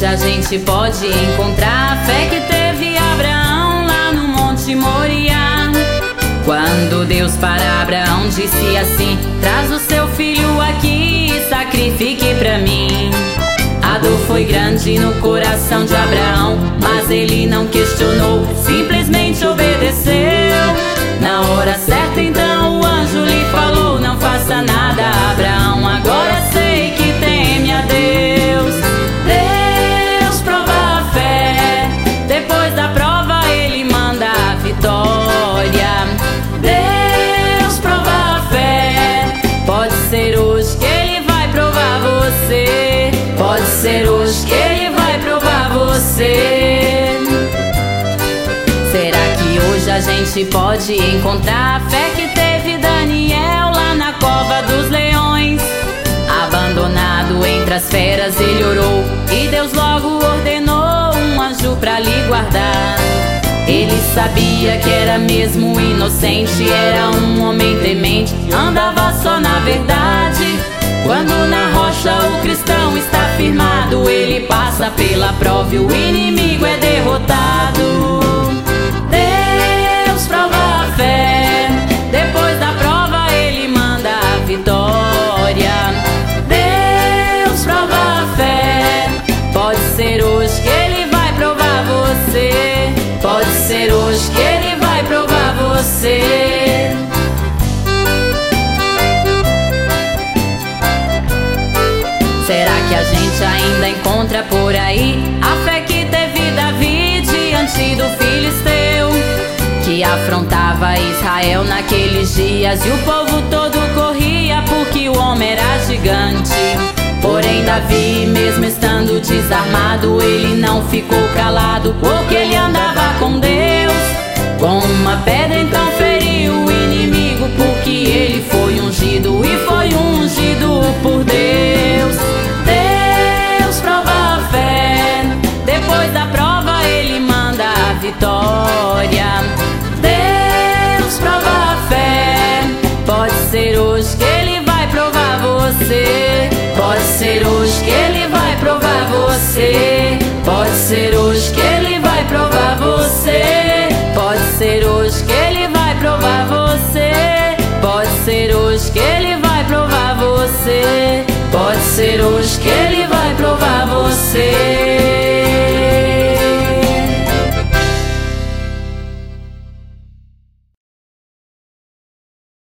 hoje a gente pode encontrar a fé que teve Abraão lá no Monte Moriá. Quando Deus para Abraão disse assim: traz o seu filho aqui e sacrifique pra mim. A dor foi grande no coração de Abraão, mas ele não questionou, simplesmente obedeceu. Na hora certa então o anjo lhe falou: não faça nada, Abraão, agora sei que teme a Deus. Deus prova a fé, depois da prova ele manda a vitória. Deus prova a fé, pode ser hoje que ele vai provar você. Pode ser hoje que ele vai provar você. Será que hoje a gente pode encontrar a fé que teve Daniel lá na cova dos leões? Abandonado entre as feras ele orou e Deus logo ordenou um anjo pra lhe guardar. Ele sabia que era mesmo inocente, era um homem temente, andava só na verdade. Quando na rocha o cristão está firmado, ele passa pela prova e o inimigo é derrotado. Deus prova a fé, depois da prova ele manda a vitória. Deus prova a fé, pode ser hoje que ele vai provar você. Pode ser hoje que ele vai provar você. Será que a gente ainda encontra por aí a fé que teve Davi diante do filisteu, que afrontava Israel naqueles dias e o povo todo corria porque o homem era gigante? Porém Davi, mesmo estando desarmado, ele não ficou calado, porque ele andava com Deus. Com uma pedra então feriu o inimigo, porque ele foi ungido e foi ungido por Deus. Deus prova a fé, depois da prova ele manda a vitória. Deus prova a fé, pode ser hoje que ele vai provar você. Pode ser hoje que ele vai provar você. Pode ser hoje que ele vai provar você. Pode ser hoje que ele vai provar você. Pode ser hoje que ele vai provar você.